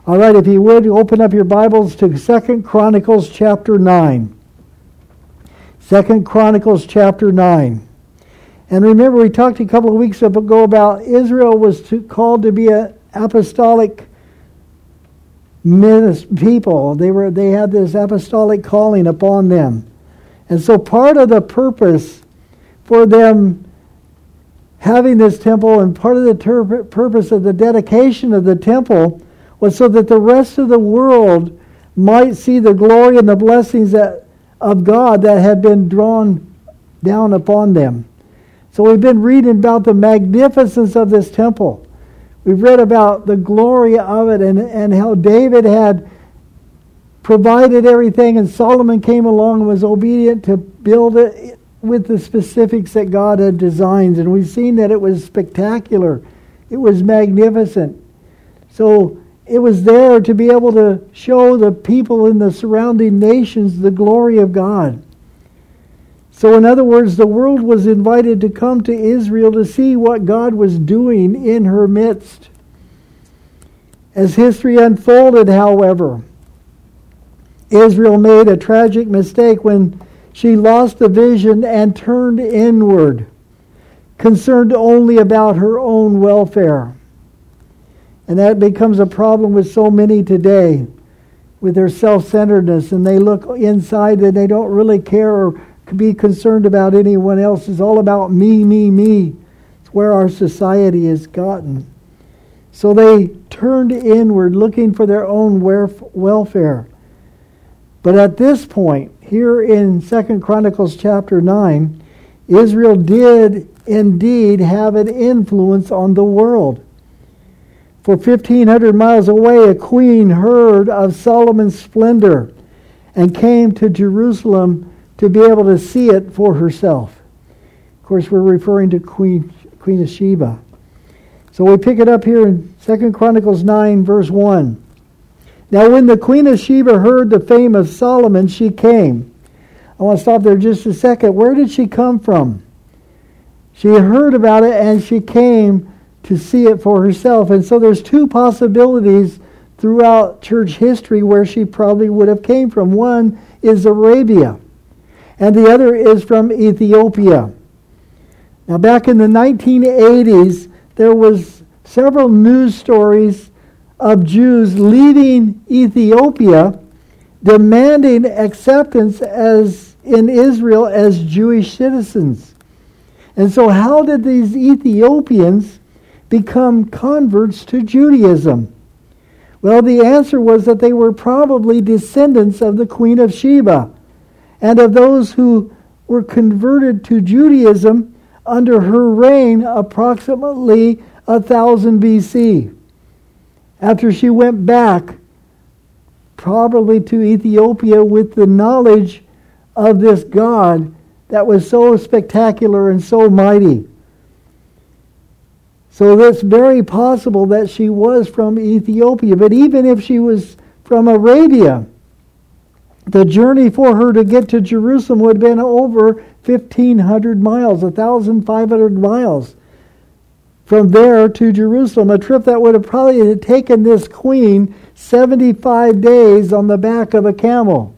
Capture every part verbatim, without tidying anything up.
All right, if you would, open up your Bibles to Second Chronicles chapter nine. Second Chronicles chapter nine. And remember, we talked a couple of weeks ago about Israel was to, called to be an apostolic people. They were they had this apostolic calling upon them. And so part of the purpose for them having this temple and part of the ter- purpose of the dedication of the temple was so that the rest of the world might see the glory and the blessings that, of God that had been drawn down upon them. So we've been reading about the magnificence of this temple. We've read about the glory of it and, and how David had provided everything and Solomon came along and was obedient to build it with the specifics that God had designed. And we've seen that it was spectacular. It was magnificent. So it was there to be able to show the people in the surrounding nations the glory of God. So in other words, the world was invited to come to Israel to see what God was doing in her midst. As history unfolded, however, Israel made a tragic mistake when she lost the vision and turned inward, concerned only about her own welfare. And that becomes a problem with so many today, with their self-centeredness, and they look inside and they don't really care or be concerned about anyone else. It's all about me, me, me. It's where our society has gotten. So they turned inward, looking for their own welfare. But at this point, here in Second Chronicles chapter nine, Israel did indeed have an influence on the world. For fifteen hundred miles away, a queen heard of Solomon's splendor and came to Jerusalem to be able to see it for herself. Of course, we're referring to Queen, Queen of Sheba. So we pick it up here in Second Chronicles nine, verse one. Now when the Queen of Sheba heard the fame of Solomon, she came. I want to stop there just a second. Where did she come from? She heard about it and she came to see it for herself. And so there's two possibilities throughout church history where she probably would have came from. One is Arabia, and the other is from Ethiopia. Now back in the nineteen eighties, there was several news stories of Jews leaving Ethiopia, demanding acceptance as in Israel as Jewish citizens. And so how did these Ethiopians become converts to Judaism? Well, the answer was that they were probably descendants of the Queen of Sheba and of those who were converted to Judaism under her reign approximately one thousand B C. After she went back, probably to Ethiopia with the knowledge of this God that was so spectacular and so mighty. So it's very possible that she was from Ethiopia. But even if she was from Arabia, the journey for her to get to Jerusalem would have been over fifteen hundred miles, one thousand five hundred miles. From there to Jerusalem, a trip that would have probably taken this queen seventy-five days on the back of a camel.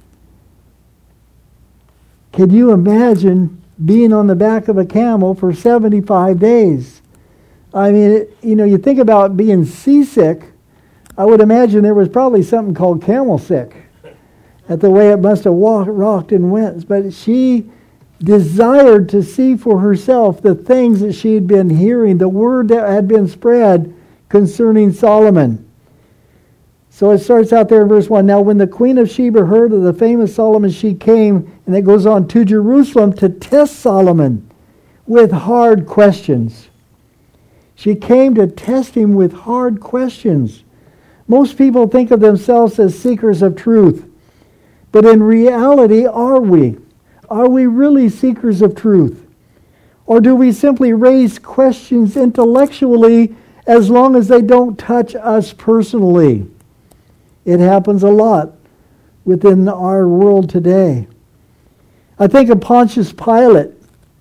Can you imagine being on the back of a camel for seventy-five days? I mean, it, you know, you think about being seasick, I would imagine there was probably something called camel sick at the way it must have walked, rocked and went. But she desired to see for herself the things that she had been hearing, the word that had been spread concerning Solomon. So it starts out there in verse one. Now when the Queen of Sheba heard of the famous Solomon, she came, and it goes on, to Jerusalem to test Solomon with hard questions. She came to test him with hard questions. Most people think of themselves as seekers of truth. But in reality, are we? Are we really seekers of truth? Or do we simply raise questions intellectually as long as they don't touch us personally? It happens a lot within our world today. I think of Pontius Pilate,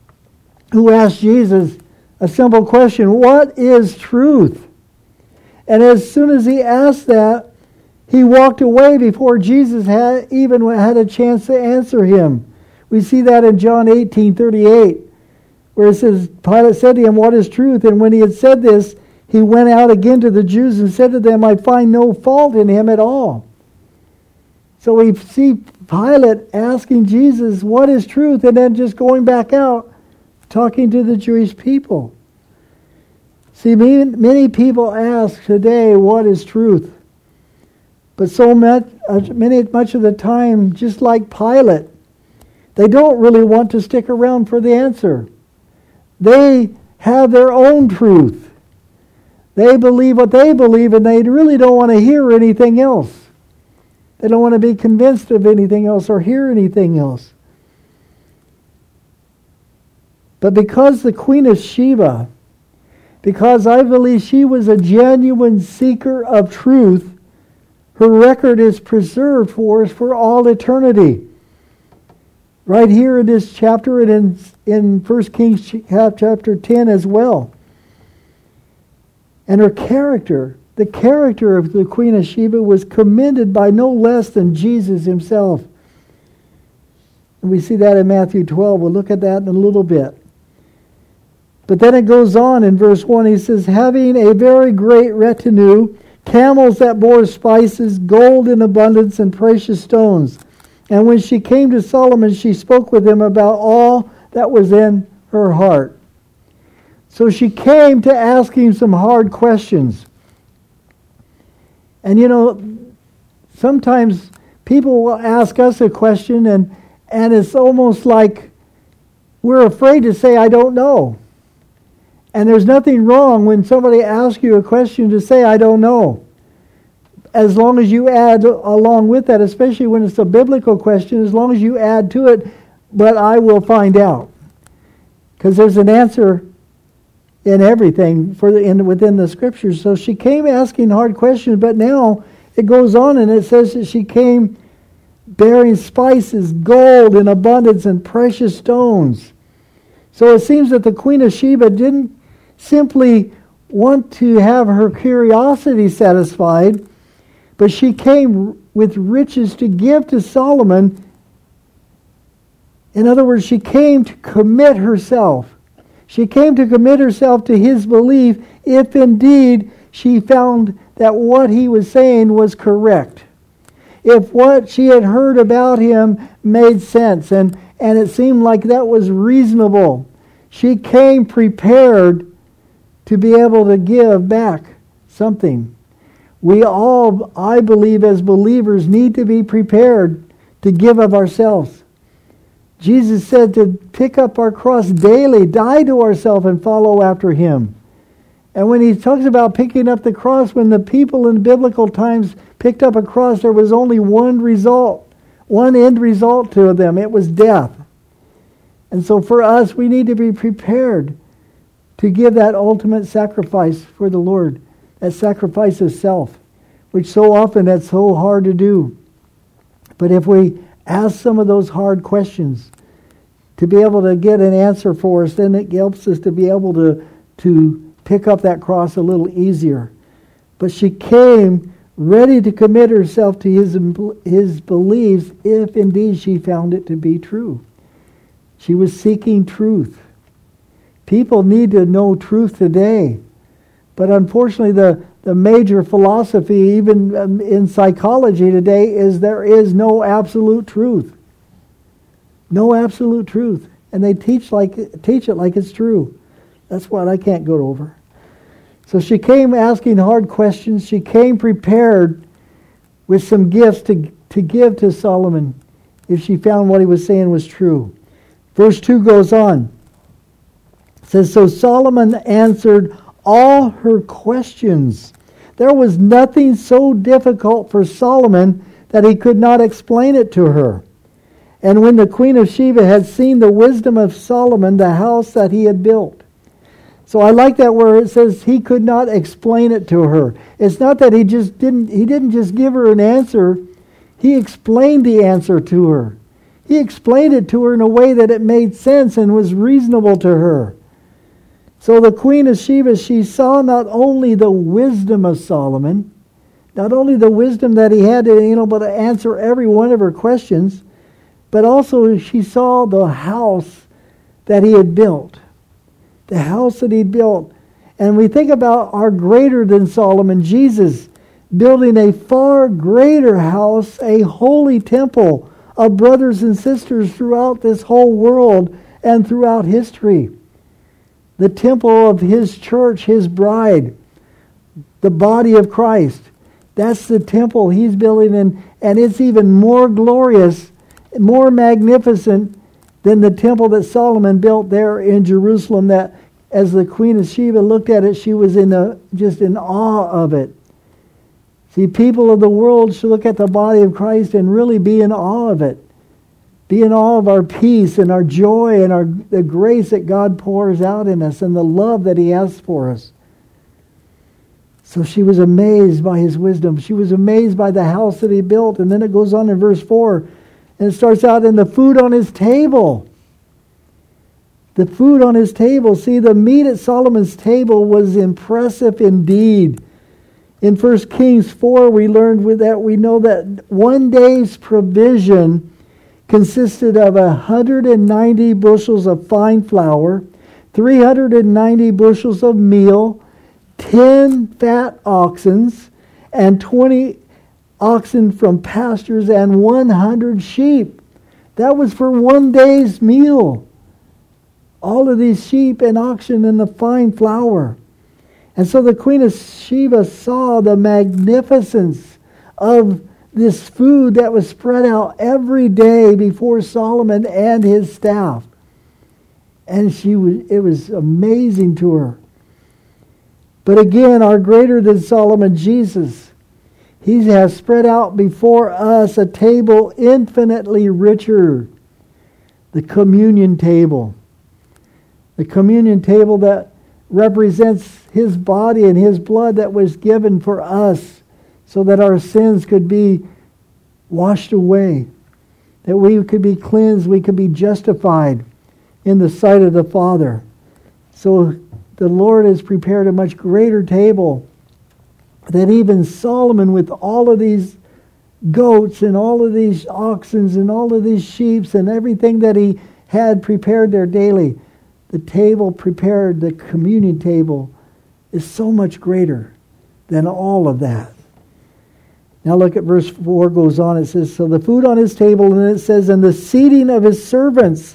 who asked Jesus a simple question: what is truth? And as soon as he asked that, he walked away before Jesus had even had a chance to answer him. We see that in John eighteen thirty-eight, where it says, Pilate said to him, "What is truth?" And when he had said this, he went out again to the Jews and said to them, "I find no fault in him at all." So we see Pilate asking Jesus, "What is truth?" and then just going back out, talking to the Jewish people. See, many people ask today, what is truth? But so much, many, much of the time, just like Pilate, they don't really want to stick around for the answer. They have their own truth. They believe what they believe, and they really don't want to hear anything else. They don't want to be convinced of anything else or hear anything else. But because the Queen of Sheba, because I believe she was a genuine seeker of truth, her record is preserved for us for all eternity. Right here in this chapter and in, in First Kings chapter ten as well. And her character, the character of the Queen of Sheba, was commended by no less than Jesus himself. And we see that in Matthew twelve. We'll look at that in a little bit. But then it goes on in verse one. He says, having a very great retinue, camels that bore spices, gold in abundance, and precious stones. And when she came to Solomon, she spoke with him about all that was in her heart. So she came to ask him some hard questions. And you know, sometimes people will ask us a question, and, and it's almost like we're afraid to say, I don't know. And there's nothing wrong when somebody asks you a question to say, I don't know. As long as you add along with that, especially when it's a biblical question, as long as you add to it, but I will find out. Because there's an answer in everything for the, in, within the Scriptures. So she came asking hard questions, but now it goes on and it says that she came bearing spices, gold in abundance, and precious stones. So it seems that the Queen of Sheba didn't simply want to have her curiosity satisfied, but she came with riches to give to Solomon. In other words, she came to commit herself. She came to commit herself to his belief if indeed she found that what he was saying was correct. If what she had heard about him made sense and, and it seemed like that was reasonable, she came prepared to be able to give back something. We all, I believe, as believers, need to be prepared to give of ourselves. Jesus said to pick up our cross daily, die to ourselves, and follow after him. And when he talks about picking up the cross, when the people in biblical times picked up a cross, there was only one result, one end result to them. It was death. And so for us, we need to be prepared to give that ultimate sacrifice for the Lord, that sacrifice of self, which so often that's so hard to do. But if we ask some of those hard questions to be able to get an answer for us, then it helps us to be able to, to pick up that cross a little easier. But she came ready to commit herself to his, his beliefs if indeed she found it to be true. She was seeking truth. People need to know truth today. But unfortunately, the, the major philosophy, even um, in psychology today, is there is no absolute truth. No absolute truth. And they teach like teach it like it's true. That's what I can't go over. So she came asking hard questions. She came prepared with some gifts to, to give to Solomon if she found what he was saying was true. Verse two goes on. It says, so Solomon answered all her questions. There was nothing so difficult for Solomon that he could not explain it to her. And when the Queen of Sheba had seen the wisdom of Solomon, the house that he had built. So I like that where it says he could not explain it to her. It's not that he just didn't, he didn't just give her an answer. He explained the answer to her. He explained it to her in a way that it made sense and was reasonable to her. So the Queen of Sheba, she saw not only the wisdom of Solomon, not only the wisdom that he had to, you know, but to answer every one of her questions, but also she saw the house that he had built. The house that he'd built. And we think about our greater than Solomon, Jesus, building a far greater house, a holy temple of brothers and sisters throughout this whole world and throughout history. The temple of his church, his bride, the body of Christ. That's the temple he's building, and, and it's even more glorious, more magnificent than the temple that Solomon built there in Jerusalem, that as the Queen of Sheba looked at it, she was in a, just in awe of it. See, people of the world should look at the body of Christ and really be in awe of it. Be in awe of our peace and our joy and our the grace that God pours out in us and the love that he has for us. So she was amazed by his wisdom. She was amazed by the house that he built. And then it goes on in verse four. And it starts out in the food on his table. The food on his table. See, the meat at Solomon's table was impressive indeed. In First Kings four, we learned with that, we know that one day's provision consisted of one hundred ninety bushels of fine flour, three hundred ninety bushels of meal, ten fat oxen, and twenty oxen from pastures, and one hundred sheep. That was for one day's meal. All of these sheep and oxen and the fine flour. And so the Queen of Sheba saw the magnificence of this food that was spread out every day before Solomon and his staff. And she was, it was amazing to her. But again, our greater than Solomon, Jesus, he has spread out before us a table infinitely richer. The communion table. The communion table that represents his body and his blood that was given for us so that our sins could be washed away, that we could be cleansed, we could be justified in the sight of the Father. So the Lord has prepared a much greater table than even Solomon, with all of these goats and all of these oxen and all of these sheep and everything that he had prepared there daily. The table prepared, the communion table, is so much greater than all of that. Now look at verse four goes on. It says, so the food on his table, and it says, and the seating of his servants,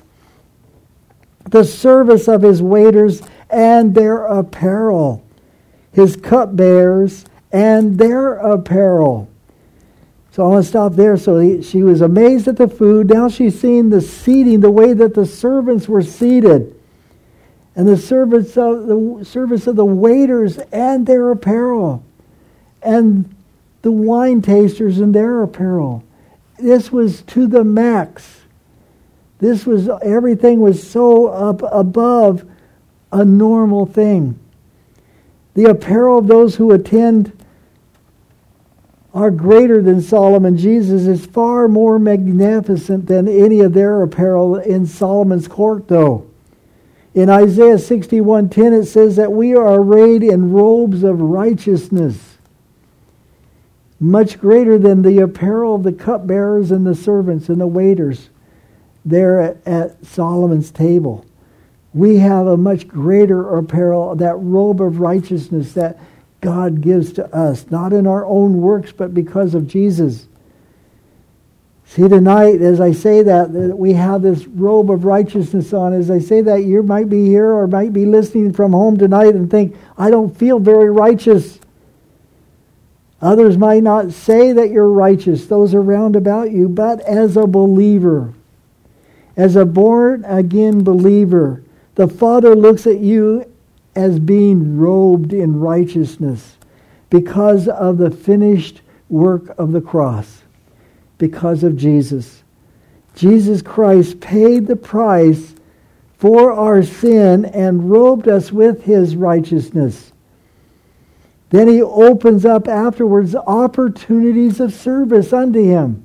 the service of his waiters and their apparel, his cupbearers and their apparel. So I want to stop there. So he, she was amazed at the food. Now she's seen the seating, the way that the servants were seated. And the service of the service of the waiters and their apparel, and the wine tasters and their apparel. This was to the max. This was, everything was so up above a normal thing. The apparel of those who attend are greater than Solomon. Jesus is far more magnificent than any of their apparel in Solomon's court, though. In Isaiah sixty-one ten, it says that we are arrayed in robes of righteousness, much greater than the apparel of the cupbearers and the servants and the waiters there at, at Solomon's table. We have a much greater apparel, that robe of righteousness that God gives to us, not in our own works, but because of Jesus. See, tonight, as I say that, that we have this robe of righteousness on. As I say that, you might be here or might be listening from home tonight and think, I don't feel very righteous. Others might not say that you're righteous, those around about you, but as a believer, as a born-again believer, the Father looks at you as being robed in righteousness because of the finished work of the cross. Because of Jesus. Jesus Christ paid the price for our sin and robed us with his righteousness. Then he opens up afterwards opportunities of service unto him.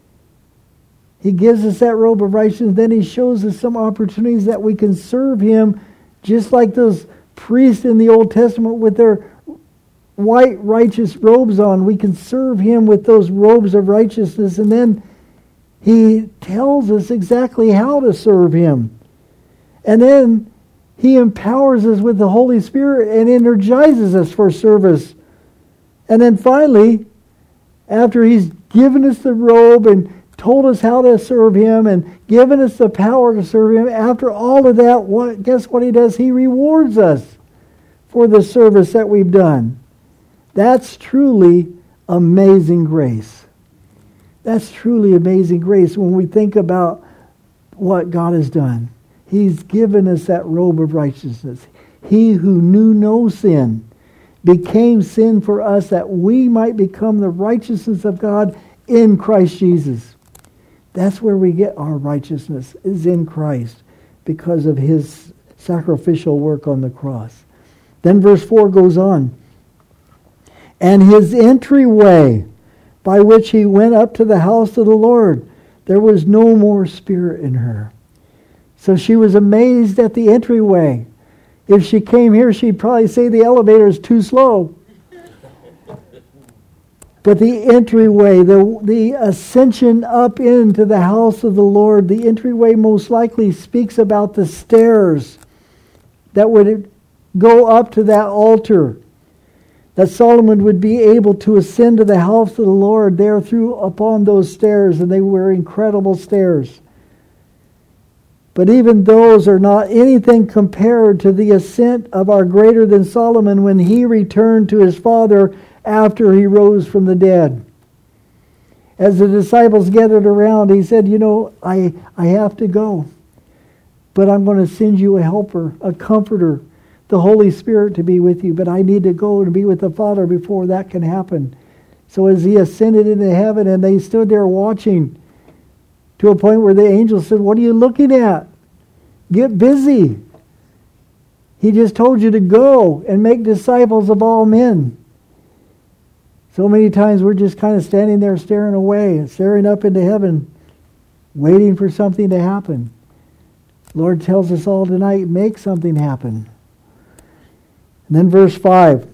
He gives us that robe of righteousness. Then he shows us some opportunities that we can serve him, just like those priests in the Old Testament with their white righteous robes on. We can serve him with those robes of righteousness. And then he tells us exactly how to serve him. And then he empowers us with the Holy Spirit and energizes us for service. And then finally, after he's given us the robe and told us how to serve him and given us the power to serve him, after all of that, what, guess what he does? He rewards us for the service that we've done. That's truly amazing grace. That's truly amazing grace when we think about what God has done. He's given us that robe of righteousness. He who knew no sin became sin for us that we might become the righteousness of God in Christ Jesus. That's where we get our righteousness, is in Christ because of his sacrificial work on the cross. Then verse four goes on. And his entryway by which he went up to the house of the Lord, there was no more spirit in her. So she was amazed at the entryway. If she came here, she'd probably say the elevator is too slow. But the entryway, the, the ascension up into the house of the Lord, the entryway most likely speaks about the stairs that would go up to that altar, that Solomon would be able to ascend to the house of the Lord there through upon those stairs, and they were incredible stairs. But even those are not anything compared to the ascent of our greater than Solomon when he returned to his Father after he rose from the dead. As the disciples gathered around, he said, you know, I, I have to go, but I'm going to send you a helper, a comforter, the Holy Spirit to be with you, but I need to go and be with the Father before that can happen. So as he ascended into heaven and they stood there watching, to a point where the angel said, what are you looking at? Get busy. He just told you to go and make disciples of all men. So many times we're just kind of standing there staring away and staring up into heaven, waiting for something to happen. The Lord tells us all tonight, make something happen. And then verse five.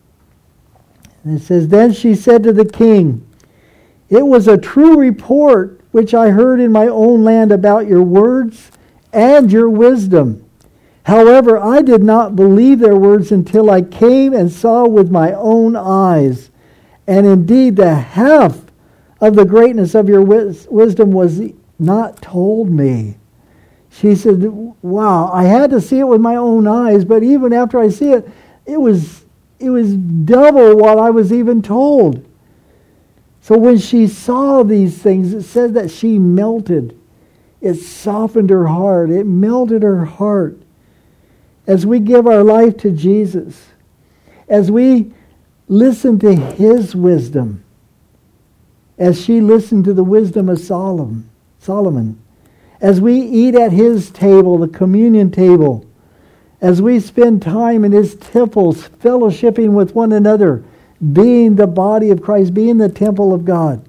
And it says, then she said to the king, it was a true report which I heard in my own land about your words and your wisdom. However, I did not believe their words until I came and saw with my own eyes. And indeed, the half of the greatness of your wis- wisdom was not told me. She said, wow, I had to see it with my own eyes, but even after I see it, it was, it was double what I was even told. So when she saw these things, it said that she melted. It softened her heart. It melted her heart. As we give our life to Jesus, as we listen to his wisdom, as she listened to the wisdom of Solomon, Solomon, as we eat at his table, the communion table, as we spend time in his temples, fellowshipping with one another, being the body of Christ, being the temple of God.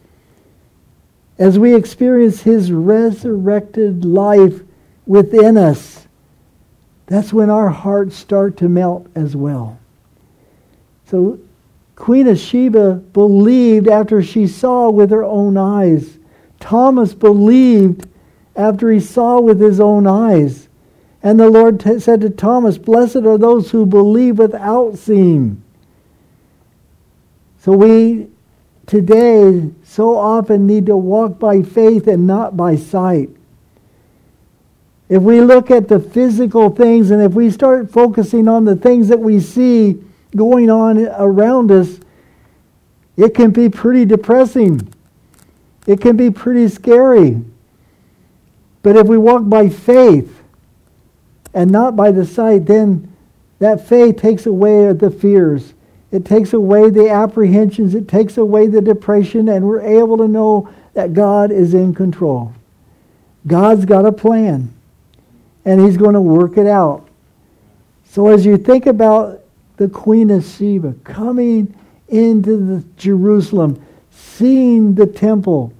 As we experience his resurrected life within us, that's when our hearts start to melt as well. So Queen of Sheba believed after she saw with her own eyes. Thomas believed after he saw with his own eyes. And the Lord t- said to Thomas, blessed are those who believe without seeing. So we today so often need to walk by faith and not by sight. If we look at the physical things and if we start focusing on the things that we see going on around us, it can be pretty depressing. It can be pretty scary. But if we walk by faith and not by the sight, then that faith takes away the fears. It takes away the apprehensions. It takes away the depression, and we're able to know that God is in control. God's got a plan, and he's going to work it out. So as you think about the Queen of Sheba coming into the Jerusalem, seeing the temple,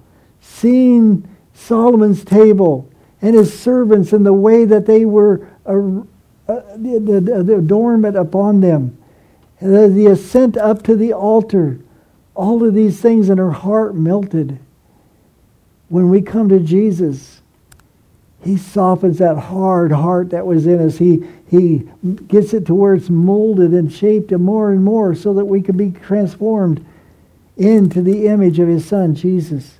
seeing Solomon's table and his servants and the way that they were uh, uh, the, the, the adornment upon them, the, the ascent up to the altar, all of these things, and her heart melted. When we come to Jesus, He softens that hard heart that was in us. He, he gets it to where it's molded and shaped more and more so that we can be transformed into the image of His Son, Jesus.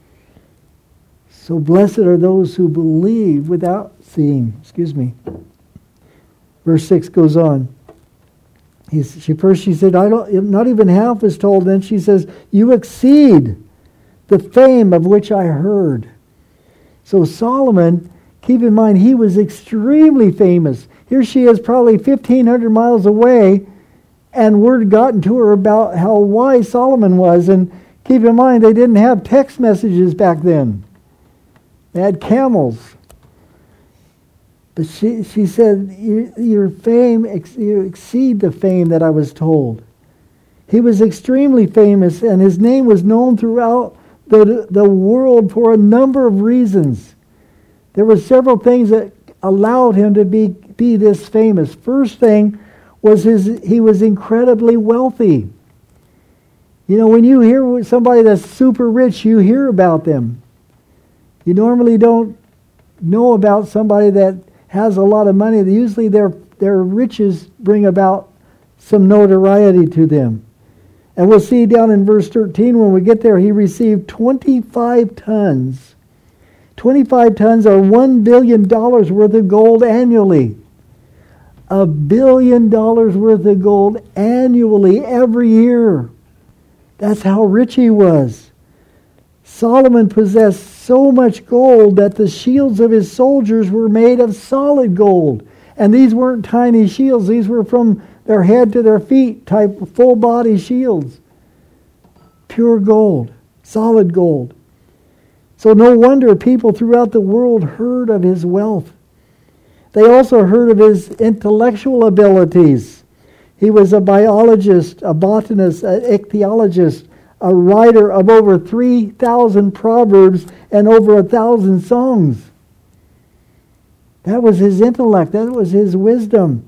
So blessed are those who believe without seeing. Excuse me. Verse six goes on. He's, she first she said, I don't. Not even half is told. Then she says, you exceed the fame of which I heard. So Solomon, keep in mind, he was extremely famous. Here she is, probably fifteen hundred miles away, and word gotten to her about how wise Solomon was. And keep in mind, they didn't have text messages back then. They had camels. But she, she said, your fame, you exceed the fame that I was told. He was extremely famous, and his name was known throughout the, the world for a number of reasons. There were several things that allowed him to be, be this famous. First thing was his he was incredibly wealthy. You know, when you hear somebody that's super rich, you hear about them. You normally don't know about somebody that has a lot of money. Usually their their riches bring about some notoriety to them. And we'll see down in verse thirteen, when we get there, he received twenty-five tons. twenty-five tons are one billion dollars worth of gold annually. A billion dollars worth of gold annually every year. That's how rich he was. Solomon possessed so much gold that the shields of his soldiers were made of solid gold. And these weren't tiny shields. These were from their head to their feet type of full body shields. Pure gold. Solid gold. So no wonder people throughout the world heard of his wealth. They also heard of his intellectual abilities. He was a biologist, a botanist, an ichthyologist, a writer of over three thousand proverbs and over a thousand songs. That was his intellect. That was his wisdom.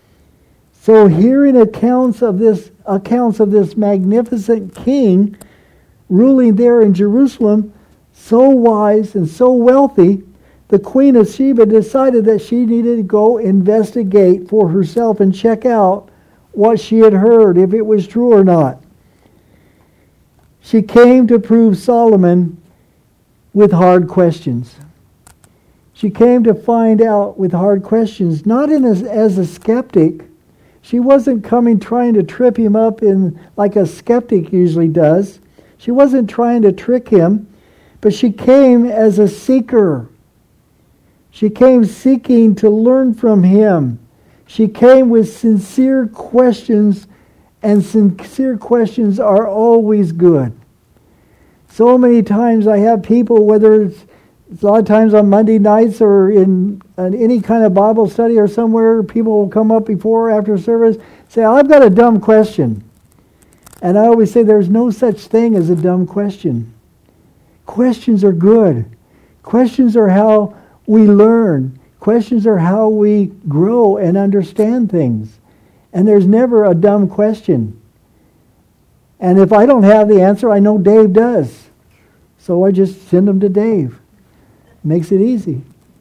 So hearing accounts of this accounts of this magnificent king ruling there in Jerusalem, so wise and so wealthy, the Queen of Sheba decided that she needed to go investigate for herself and check out what she had heard, if it was true or not. She came to prove Solomon with hard questions. She came to find out with hard questions, not in as, as a skeptic. She wasn't coming trying to trip him up in like a skeptic usually does. She wasn't trying to trick him, but she came as a seeker. She came seeking to learn from him. She came with sincere questions, and sincere questions are always good. So many times I have people, whether it's a lot of times on Monday nights or in, in any kind of Bible study or somewhere, people will come up before or after service, say, I've got a dumb question. And I always say there's no such thing as a dumb question. Questions are good. Questions are how we learn. Questions are how we grow and understand things. And there's never a dumb question. And if I don't have the answer, I know Dave does. So I just send them to Dave. Makes it easy.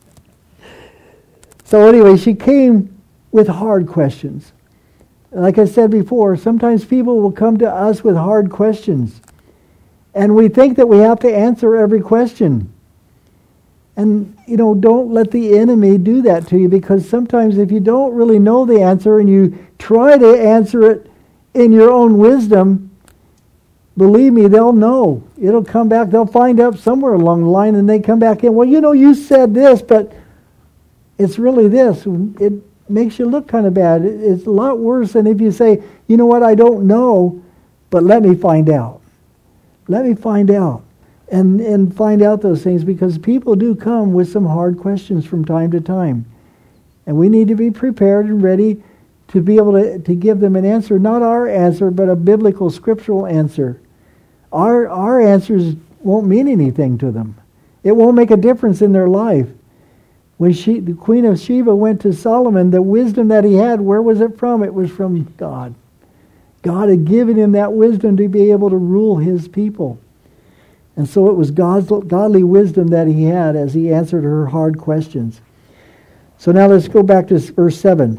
So anyway, she came with hard questions. Like I said before, sometimes people will come to us with hard questions. And we think that we have to answer every question. And, you know, don't let the enemy do that to you, because sometimes if you don't really know the answer and you try to answer it in your own wisdom, believe me, they'll know. It'll come back. They'll find out somewhere along the line, and they come back in. Well, you know, you said this, but it's really this. It makes you look kind of bad. It's a lot worse than if you say, you know what, I don't know, but let me find out. Let me find out. And, and find out those things, because people do come with some hard questions from time to time. And we need to be prepared and ready to be able to, to give them an answer. Not our answer, but a biblical, scriptural answer. Our, our answers won't mean anything to them. It won't make a difference in their life. When she, the Queen of Sheba went to Solomon, the wisdom that he had, where was it from? It was from God. God had given him that wisdom to be able to rule his people. And so it was God's godly wisdom that he had as he answered her hard questions. So now let's go back to verse seven.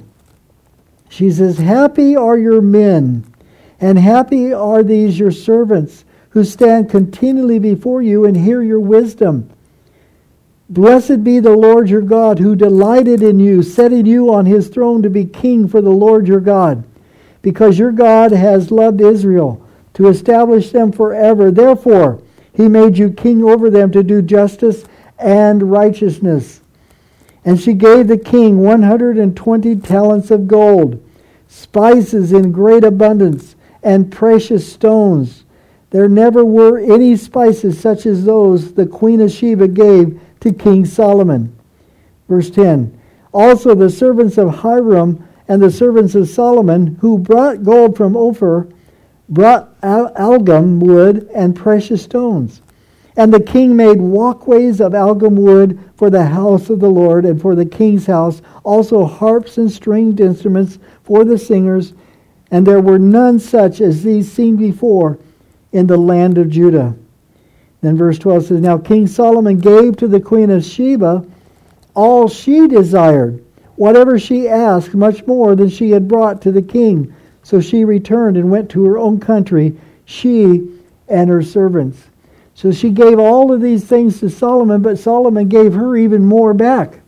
She says, "Happy are your men, and happy are these your servants, who stand continually before you and hear your wisdom. Blessed be the Lord your God, who delighted in you, setting you on his throne to be king for the Lord your God. Because your God has loved Israel, to establish them forever. Therefore, he made you king over them to do justice and righteousness." And she gave the king one hundred twenty talents of gold, spices in great abundance, and precious stones. There never were any spices such as those the Queen of Sheba gave to King Solomon. Verse ten. Also the servants of Hiram and the servants of Solomon, who brought gold from Ophir, brought al- algum wood and precious stones. And the king made walkways of algum wood for the house of the Lord and for the king's house, also harps and stringed instruments for the singers, and there were none such as these seen before in the land of Judah. Then verse twelve says, "Now King Solomon gave to the Queen of Sheba all she desired, whatever she asked, much more than she had brought to the king. So she returned and went to her own country, she and her servants." So she gave all of these things to Solomon, but Solomon gave her even more back.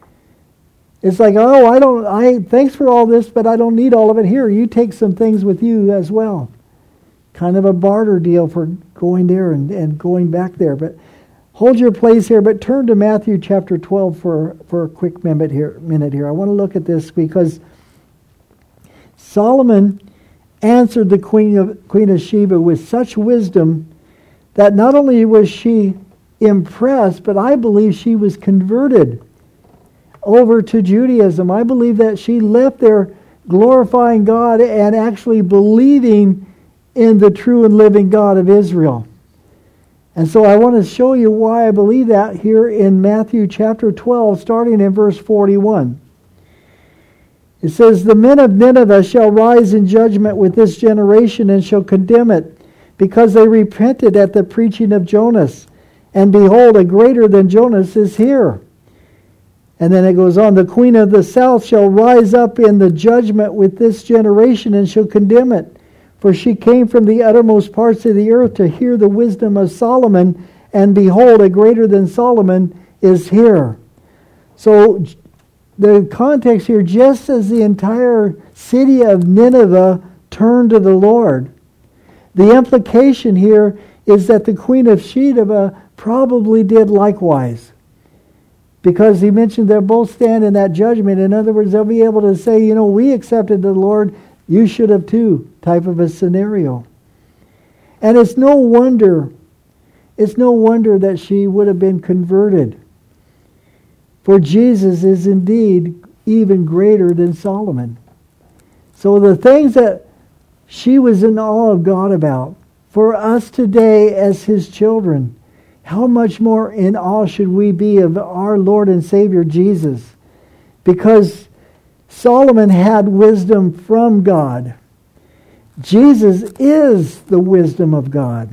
It's like, oh, I don't, I thanks for all this, but I don't need all of it. Here, you take some things with you as well. Kind of a barter deal for going there and, and going back there. But hold your place here, but turn to Matthew chapter twelve for, for a quick minute here, minute here. I want to look at this because Solomon answered the Queen of, Queen of Sheba with such wisdom that not only was she impressed, but I believe she was converted over to Judaism. I believe that she left there glorifying God and actually believing in the true and living God of Israel. And so I want to show you why I believe that here in Matthew chapter twelve, starting in verse forty-one. It says, "The men of Nineveh shall rise in judgment with this generation and shall condemn it, because they repented at the preaching of Jonas. And behold, a greater than Jonas is here." And then it goes on, "The queen of the south shall rise up in the judgment with this generation and shall condemn it. For she came from the uttermost parts of the earth to hear the wisdom of Solomon, and behold, a greater than Solomon is here." So the context here, just as the entire city of Nineveh turned to the Lord, the implication here is that the Queen of Sheba probably did likewise. Because he mentioned they'll both stand in that judgment. In other words, they'll be able to say, you know, we accepted the Lord, you should have too, type of a scenario. And it's no wonder, it's no wonder that she would have been converted. For Jesus is indeed even greater than Solomon. So the things that she was in awe of God about, for us today as his children, how much more in awe should we be of our Lord and Savior Jesus? Because Solomon had wisdom from God. Jesus is the wisdom of God.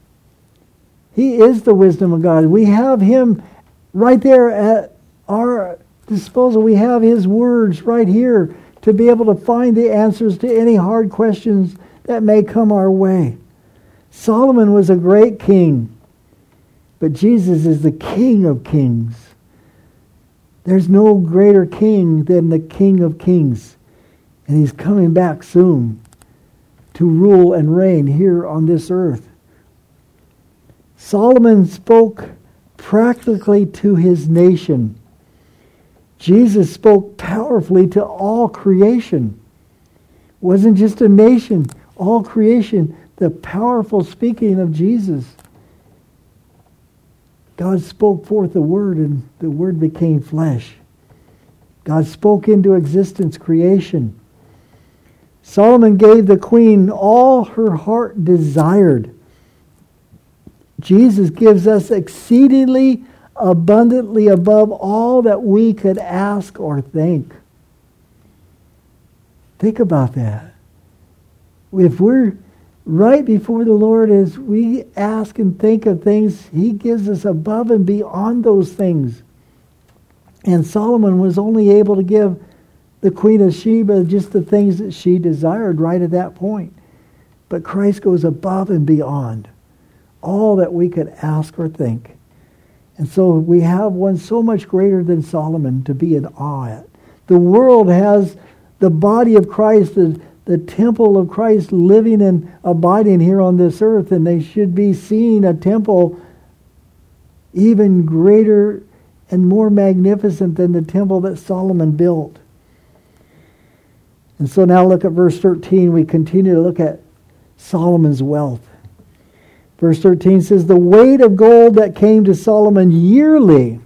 He is the wisdom of God. We have him right there at our disposal. We have his words right here to be able to find the answers to any hard questions that may come our way. Solomon was a great king, but Jesus is the King of kings. There's no greater king than the King of kings, and he's coming back soon to rule and reign here on this earth. Solomon spoke practically to his nation. Jesus spoke powerfully to all creation. It wasn't just a nation, all creation, the powerful speaking of Jesus. God spoke forth the word, and the word became flesh. God spoke into existence creation. Solomon gave the queen all her heart desired. Jesus gives us exceedingly abundantly above all that we could ask or think. Think about that. If we're right before the Lord, as we ask and think of things, He gives us above and beyond those things. And Solomon was only able to give the Queen of Sheba just the things that she desired right at that point. But Christ goes above and beyond all that we could ask or think. And so we have one so much greater than Solomon to be in awe at. The world has the body of Christ, the, the temple of Christ living and abiding here on this earth, and they should be seeing a temple even greater and more magnificent than the temple that Solomon built. And so now look at verse thirteen. We continue to look at Solomon's wealth. Verse thirteen says, the weight of gold that came to Solomon yearly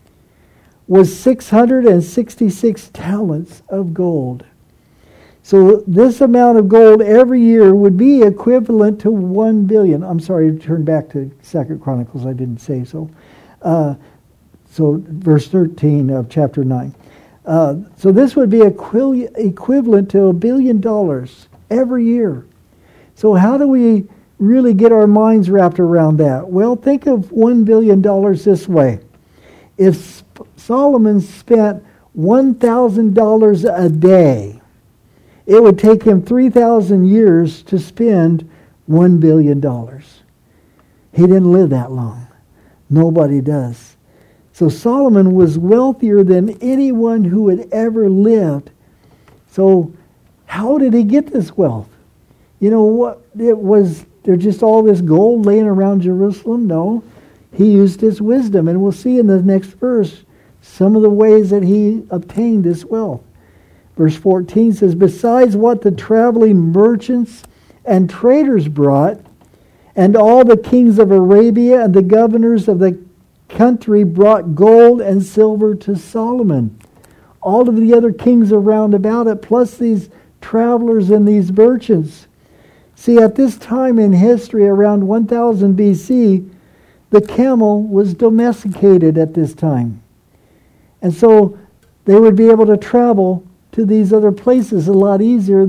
was six hundred sixty-six talents of gold. So this amount of gold every year would be equivalent to one billion. I'm sorry, turn back to Second Chronicles. I didn't say so. Uh, so verse thirteen of chapter nine. Uh, so this would be equi- equivalent to a billion dollars every year. So how do we really get our minds wrapped around that? Well, think of one billion dollars this way. If Solomon spent one thousand dollars a day, it would take him three thousand years to spend one billion dollars. He didn't live that long. Nobody does. So Solomon was wealthier than anyone who had ever lived. So how did he get this wealth? You know what? It was there just all this gold laying around Jerusalem? No. He used his wisdom. And we'll see in the next verse some of the ways that he obtained this wealth. Verse fourteen says, besides what the traveling merchants and traders brought, and all the kings of Arabia and the governors of the country brought gold and silver to Solomon. All of the other kings around about it, plus these travelers and these merchants. See, at this time in history, around one thousand B C, the camel was domesticated at this time. And so they would be able to travel to these other places a lot easier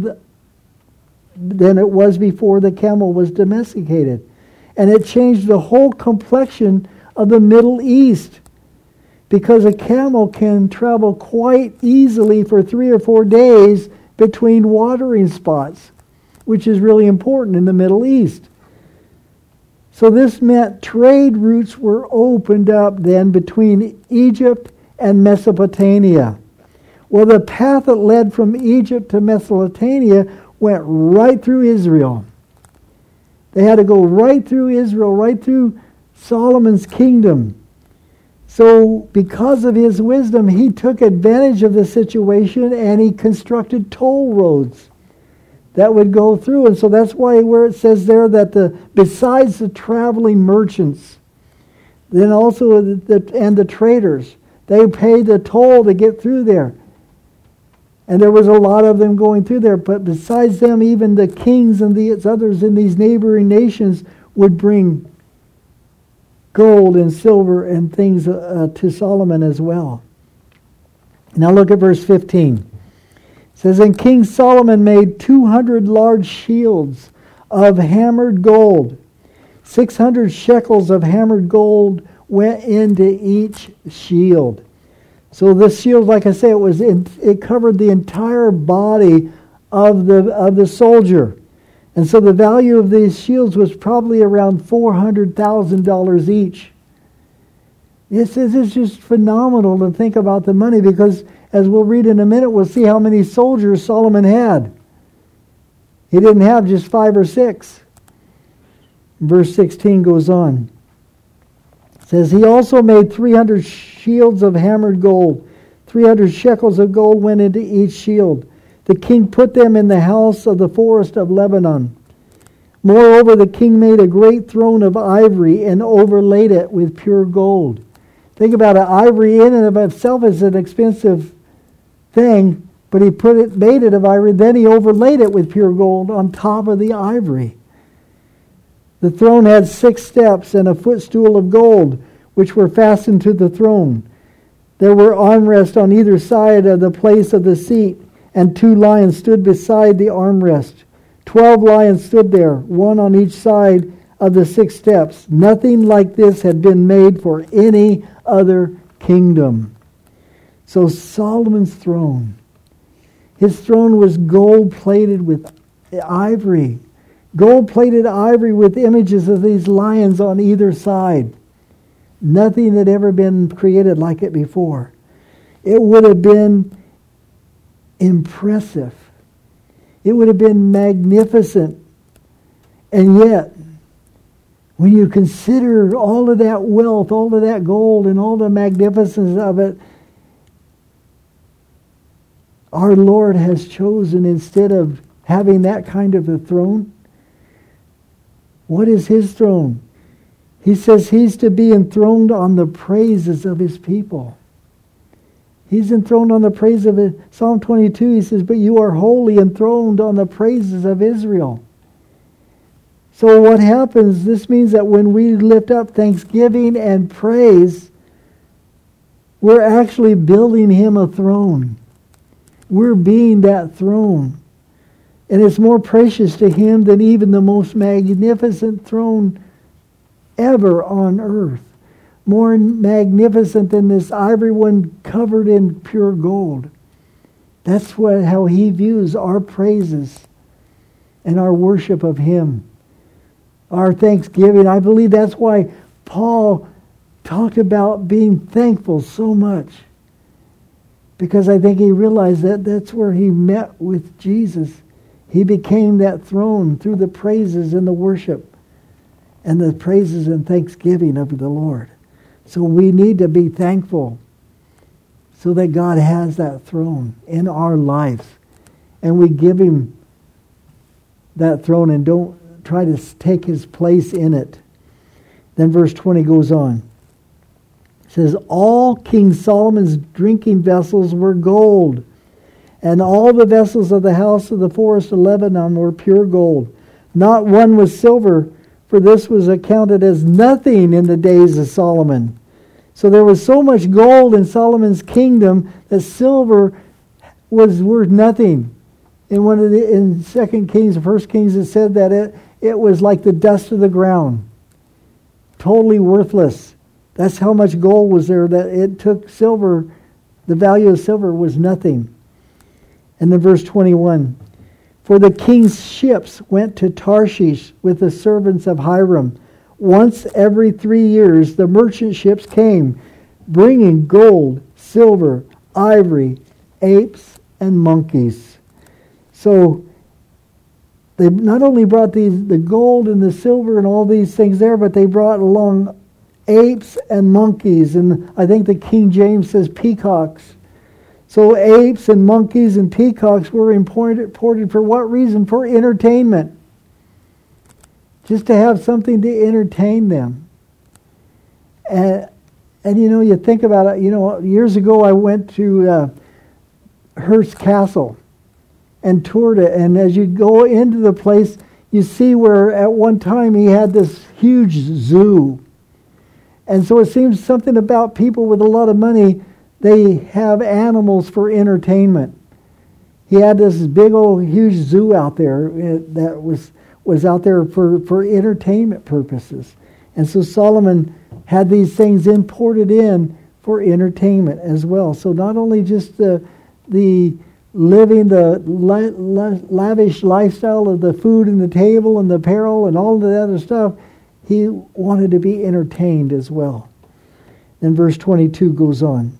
than it was before the camel was domesticated. And it changed the whole complexion of the Middle East, because a camel can travel quite easily for three or four days between watering spots, which is really important in the Middle East. So this meant trade routes were opened up then between Egypt and Mesopotamia. Well, the path that led from Egypt to Mesopotamia went right through Israel. They had to go right through Israel, right through Solomon's kingdom. So because of his wisdom, he took advantage of the situation and he constructed toll roads that would go through. And so that's why where it says there that the besides the traveling merchants, then also the, the and the traders, they paid the toll to get through there. And there was a lot of them going through there. But besides them, even the kings and the others in these neighboring nations would bring gold and silver and things uh, to Solomon as well. Now look at verse fifteen. It says, and King Solomon made two hundred large shields of hammered gold. six hundred shekels of hammered gold went into each shield. So this shield, like I say, it was in, it covered the entire body of the of the soldier. And so the value of these shields was probably around four hundred thousand dollars each. This is it's just phenomenal to think about the money, because as we'll read in a minute, we'll see how many soldiers Solomon had. He didn't have just five or six. Verse sixteen goes on. It says, he also made three hundred shields of hammered gold. three hundred shekels of gold went into each shield. The king put them in the house of the forest of Lebanon. Moreover, the king made a great throne of ivory and overlaid it with pure gold. Think about it. Ivory in and of itself is an expensive thing, but he put it, made it of ivory, then he overlaid it with pure gold on top of the ivory. The throne had six steps and a footstool of gold, which were fastened to the throne. There were armrests on either side of the place of the seat, and two lions stood beside the armrest. Twelve lions stood there, one on each side of the six steps. Nothing like this had been made for any other kingdom. So Solomon's throne, his throne was gold-plated with ivory. Gold-plated ivory with images of these lions on either side. Nothing had ever been created like it before. It would have been impressive. It would have been magnificent. And yet, when you consider all of that wealth, all of that gold, and all the magnificence of it, our Lord has chosen, instead of having that kind of a throne, what is his throne? He says he's to be enthroned on the praises of his people. He's enthroned on the praise of it. Psalm twenty-two, he says, but you are wholly enthroned on the praises of Israel. So what happens, this means that when we lift up thanksgiving and praise, we're actually building him a throne. We're being that throne. And it's more precious to him than even the most magnificent throne ever on earth. More magnificent than this ivory one covered in pure gold. That's what how he views our praises and our worship of him. Our thanksgiving. I believe that's why Paul talked about being thankful so much. Because I think he realized that that's where he met with Jesus. He became that throne through the praises and the worship and the praises and thanksgiving of the Lord. So we need to be thankful so that God has that throne in our lives. And we give him that throne and don't try to take his place in it. Then verse twenty goes on. It says, all King Solomon's drinking vessels were gold, and all the vessels of the house of the forest of Lebanon were pure gold. Not one was silver, for this was accounted as nothing in the days of Solomon. So there was so much gold in Solomon's kingdom that silver was worth nothing. In one of the in Second Kings, First Kings, it said that it, it was like the dust of the ground. Totally worthless. That's how much gold was there that it took silver, the value of silver was nothing. And then verse twenty-one, for the king's ships went to Tarshish with the servants of Hiram. Once every three years the merchant ships came, bringing gold, silver, ivory, apes, and monkeys. So they not only brought these the gold and the silver and all these things there, but they brought along apes and monkeys, and I think the King James says peacocks. So apes and monkeys and peacocks were imported, imported for what reason? For entertainment. Just to have something to entertain them. And, and you know, you think about it, you know, years ago I went to uh, Hearst Castle and toured it, and as you go into the place, you see where at one time he had this huge zoo. And so it seems something about people with a lot of money, they have animals for entertainment. He had this big old huge zoo out there that was was out there for, for entertainment purposes. And so Solomon had these things imported in for entertainment as well. So not only just the, the living the la- la- lavish lifestyle of the food and the table and the apparel and all the other stuff, he wanted to be entertained as well. Then verse twenty-two goes on.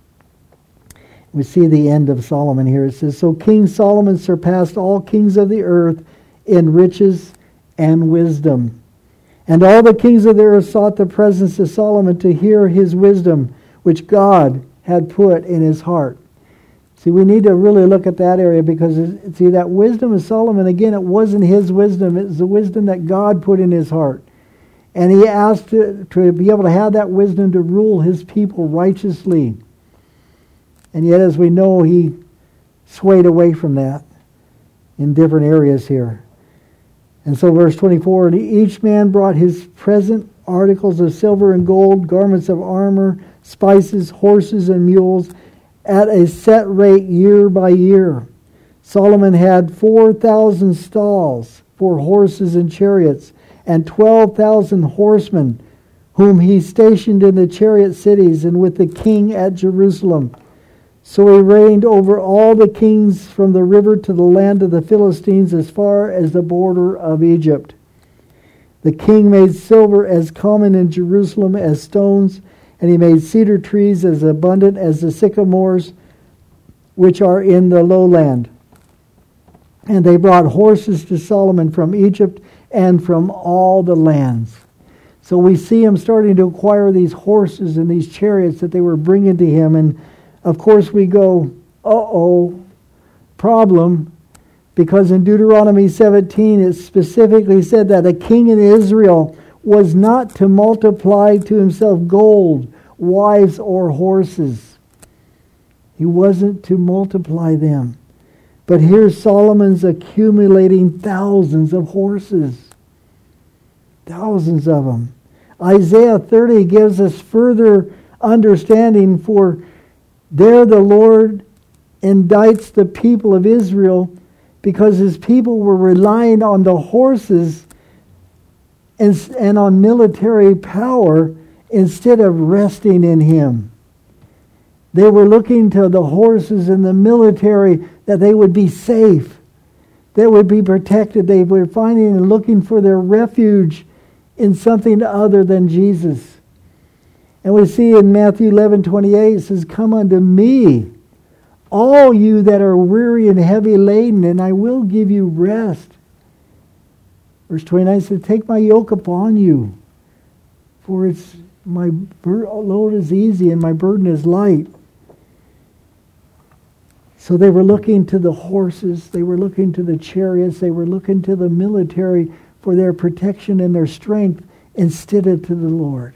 We see the end of Solomon here. It says, so King Solomon surpassed all kings of the earth in riches and wisdom. And all the kings of the earth sought the presence of Solomon to hear his wisdom, which God had put in his heart. See, we need to really look at that area because, see, that wisdom of Solomon, again, it wasn't his wisdom. It was the wisdom that God put in his heart. And he asked to, to be able to have that wisdom to rule his people righteously. And yet, as we know, he swayed away from that in different areas here. And so verse twenty-four, and each man brought his present articles of silver and gold, garments of armor, spices, horses and mules, at a set rate year by year. Solomon had four thousand stalls for horses and chariots, and twelve thousand horsemen, whom he stationed in the chariot cities and with the king at Jerusalem. So he reigned over all the kings from the river to the land of the Philistines as far as the border of Egypt. The king made silver as common in Jerusalem as stones, and he made cedar trees as abundant as the sycamores which are in the lowland. And they brought horses to Solomon from Egypt and from all the lands. So we see him starting to acquire these horses and these chariots that they were bringing to him. And of course we go, uh-oh, problem, because in Deuteronomy seventeen it specifically said that a king in Israel was not to multiply to himself gold, wives, or horses. He wasn't to multiply them. But here Solomon's accumulating thousands of horses. Thousands of them. Isaiah thirty gives us further understanding, for there the Lord indicts the people of Israel because his people were relying on the horses and, and on military power instead of resting in him. They were looking to the horses and the military that they would be safe, they would be protected. They were finding and looking for their refuge in something other than Jesus. And we see in Matthew eleven twenty-eight, it says, "Come unto me, all you that are weary and heavy laden, and I will give you rest." Verse twenty-nine says, "Take my yoke upon you, for it's my load is easy and my burden is light." So they were looking to the horses, they were looking to the chariots, they were looking to the military for their protection and their strength instead of to the Lord.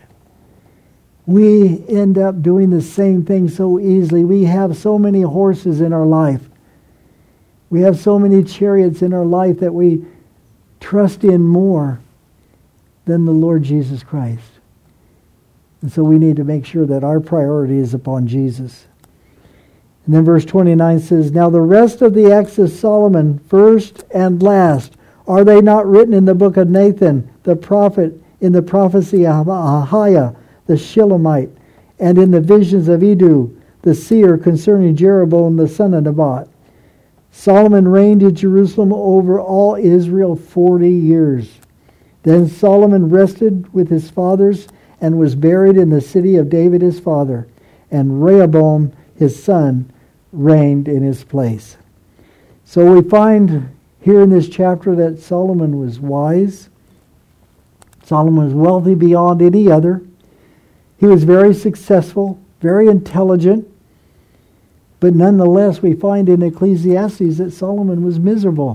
We end up doing the same thing so easily. We have so many horses in our life. We have so many chariots in our life that we trust in more than the Lord Jesus Christ. And so we need to make sure that our priority is upon Jesus. And then verse twenty-nine says, "Now the rest of the acts of Solomon, first and last, are they not written in the book of Nathan, the prophet, in the prophecy of Ahiah, the Shilomite, and in the visions of Iddo, the seer, concerning Jeroboam, the son of Nebat? Solomon reigned in Jerusalem over all Israel forty years. Then Solomon rested with his fathers and was buried in the city of David his father, and Rehoboam his son reigned in his place." So we find here in this chapter that Solomon was wise. Solomon was wealthy beyond any other. He was very successful, very intelligent. But nonetheless, we find in Ecclesiastes that Solomon was miserable.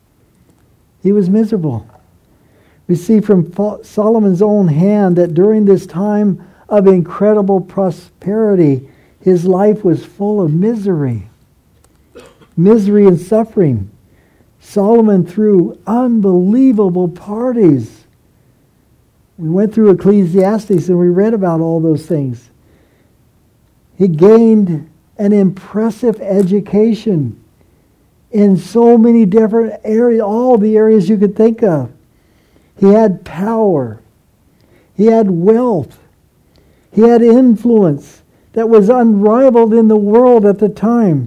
He was miserable. We see from Solomon's own hand that during this time of incredible prosperity, his life was full of misery. Misery and suffering. Solomon threw unbelievable parties. We went through Ecclesiastes and we read about all those things. He gained an impressive education in so many different areas, all the areas you could think of. He had power. He had wealth. He had influence that was unrivaled in the world at the time.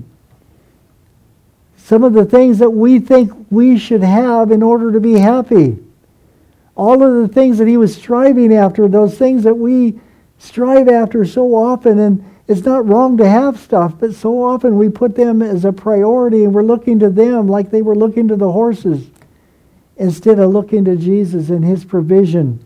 Some of the things that we think we should have in order to be happy. All of the things that he was striving after, those things that we strive after so often, and it's not wrong to have stuff, but so often we put them as a priority and we're looking to them like they were looking to the horses instead of looking to Jesus and his provision.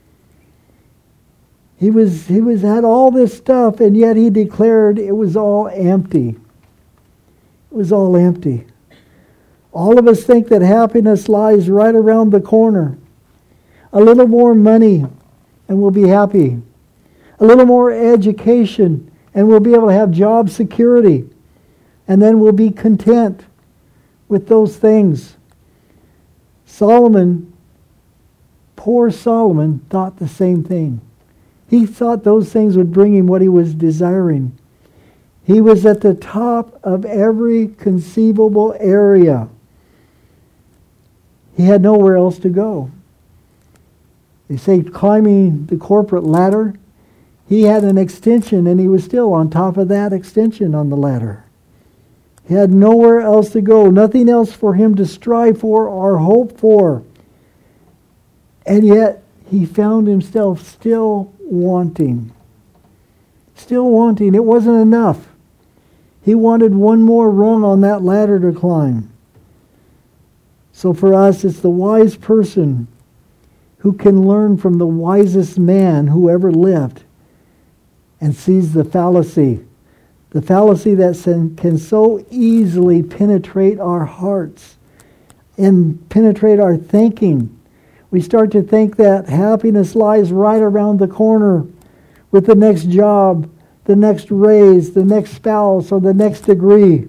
He was he was had all this stuff, and yet he declared it was all empty. It was all empty. All of us think that happiness lies right around the corner. A little more money and we'll be happy. A little more education and we'll be able to have job security. And then we'll be content with those things. Solomon poor Solomon thought the same thing. He thought those things would bring him what he was desiring. He was at the top of every conceivable area. He had nowhere else to go. They say climbing the corporate ladder, he had an extension and he was still on top of that extension on the ladder. He had nowhere else to go, nothing else for him to strive for or hope for. And yet he found himself still wanting. Still wanting. It wasn't enough. He wanted one more rung on that ladder to climb. So for us, it's the wise person who can learn from the wisest man who ever lived and sees the fallacy. The fallacy that can so easily penetrate our hearts and penetrate our thinking. We start to think that happiness lies right around the corner with the next job, the next raise, the next spouse, or the next degree.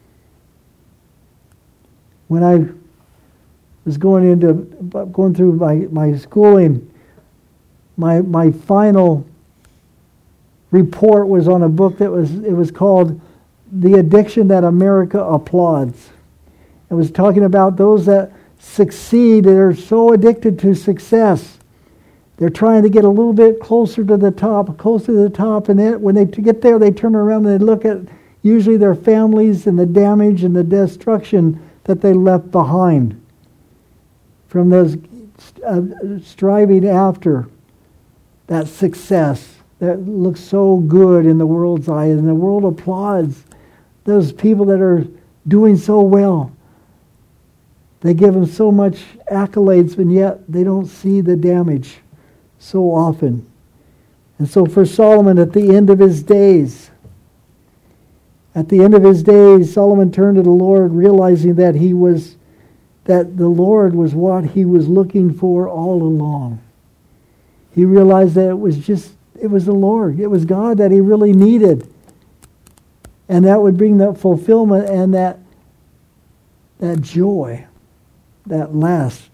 When I was going into going through my, my schooling, my my final report was on a book that was it was called The Addiction That America Applauds. It was talking about those that succeed, that are so addicted to success. They're trying to get a little bit closer to the top, closer to the top, and then when they get there, they turn around and they look at usually their families and the damage and the destruction that they left behind from those uh, striving after that success that looks so good in the world's eye, and the world applauds those people that are doing so well. They give them so much accolades, and yet they don't see the damage so often. And so for Solomon, at the end of his days, at the end of his days, Solomon turned to the Lord, realizing that he was, that the Lord was what he was looking for all along. He realized that it was just, it was the Lord. It was God that he really needed. And that would bring that fulfillment and that, that joy that last.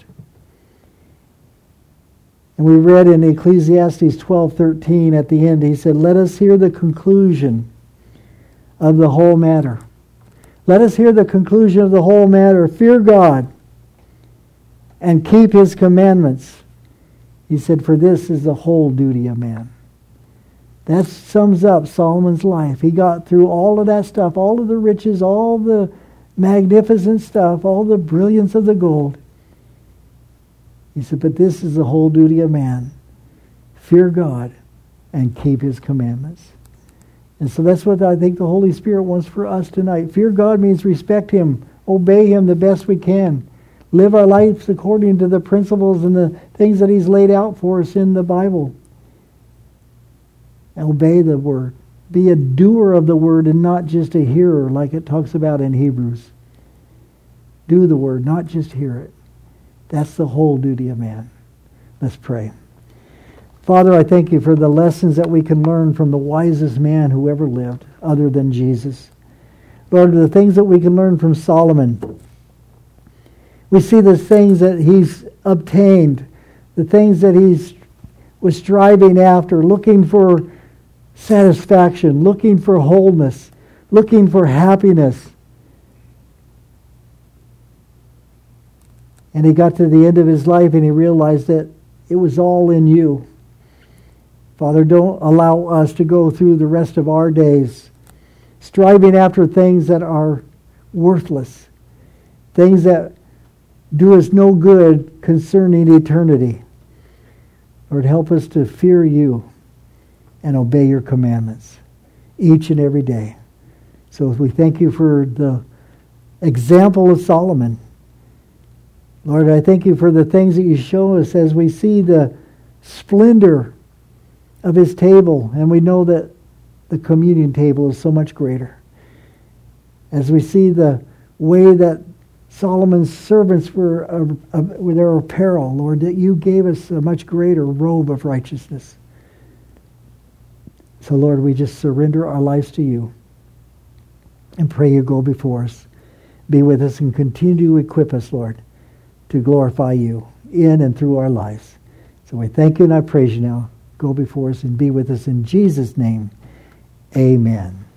And we read in Ecclesiastes twelve thirteen at the end, he said, "Let us hear the conclusion of the whole matter. Let us hear the conclusion of the whole matter. Fear God and keep his commandments." He said, "For this is the whole duty of man." That sums up Solomon's life. He got through all of that stuff, all of the riches, all the magnificent stuff, all the brilliance of the gold. He said, but this is the whole duty of man. Fear God and keep his commandments. And so that's what I think the Holy Spirit wants for us tonight. Fear God means respect him, obey him the best we can, live our lives according to the principles and the things that he's laid out for us in the Bible. Obey the word. Be a doer of the word and not just a hearer like it talks about in Hebrews. Do the word, not just hear it. That's the whole duty of man. Let's pray. Father, I thank you for the lessons that we can learn from the wisest man who ever lived, other than Jesus. Lord, the things that we can learn from Solomon. We see the things that he's obtained, the things that he's was striving after, looking for satisfaction, looking for wholeness, looking for happiness. And he got to the end of his life and he realized that it was all in you. Father, don't allow us to go through the rest of our days striving after things that are worthless, things that do us no good concerning eternity. Lord, help us to fear you and obey your commandments each and every day. So we thank you for the example of Solomon. Lord, I thank you for the things that you show us as we see the splendor of his table, and we know that the communion table is so much greater. As we see the way that Solomon's servants were uh, uh, with their apparel, Lord, that you gave us a much greater robe of righteousness. So, Lord, we just surrender our lives to you and pray you go before us. Be with us and continue to equip us, Lord, to glorify you in and through our lives. So we thank you and I praise you now. Go before us and be with us in Jesus' name. Amen.